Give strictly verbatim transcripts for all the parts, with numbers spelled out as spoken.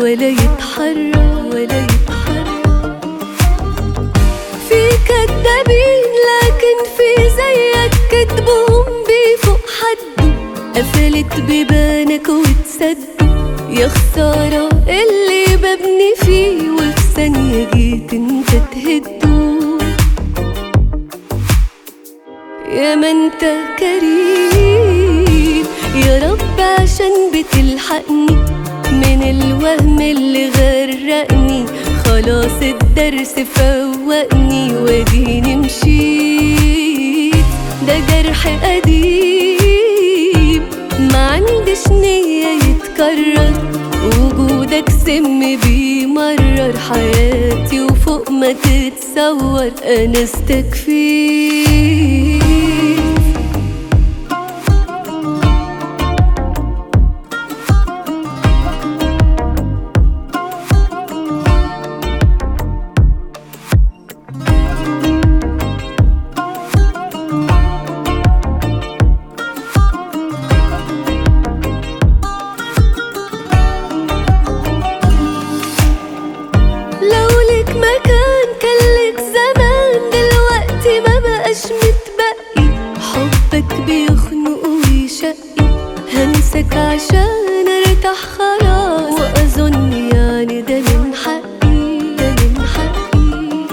ولا يتحرك ولا يتحرك. في كدابين لكن في زيك كدبهم بيفوق حده، قفلت بيبانك وتسدوا. يا خسارة اللي ببني فيه وفي ثانية جيت انت تهده. يا ما انت كريم يا رب عشان بتلحقني من الوهم اللي غرقني. خلاص الدرس فوقني واديني مشيت. ده جرح قديم ما عندش نية يتكرر، وجودك سم بيمرر حياتي وفوق ما تتصور انا استكفيت. مكان كان لك زمان دلوقتي ما بقاش متبقي. حبك بيخنق ويشقي، هنسك عشان ارتاح خلاص. واظن يعني ده من حقي ده من حقي.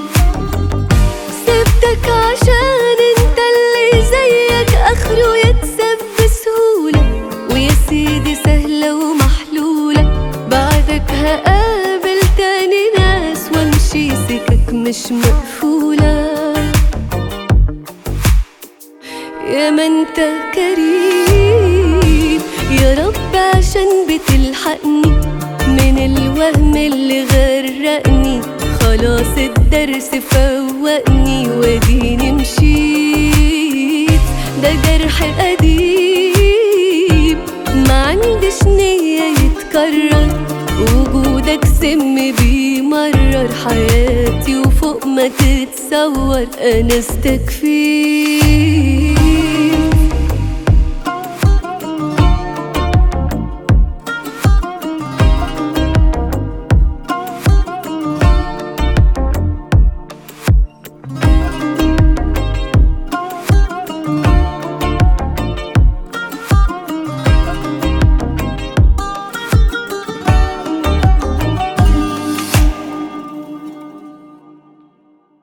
سبتك عشان انت اللي زيك اخره يكسب بسهولة، ويا سيدي سهلة ومحلولة. بعدك هقابل تاني ناس وامشي سكك مش مقفولة. يا ما انت كريم يا رب عشان بتلحقني من الوهم اللي غرقني. خلاص الدرس فوقني واديني مشيت. ده جرح قديم ما عندش نية يتكرر، وجودك سم بيمرر حياتي وفوق ما تتصور انا استكفيت.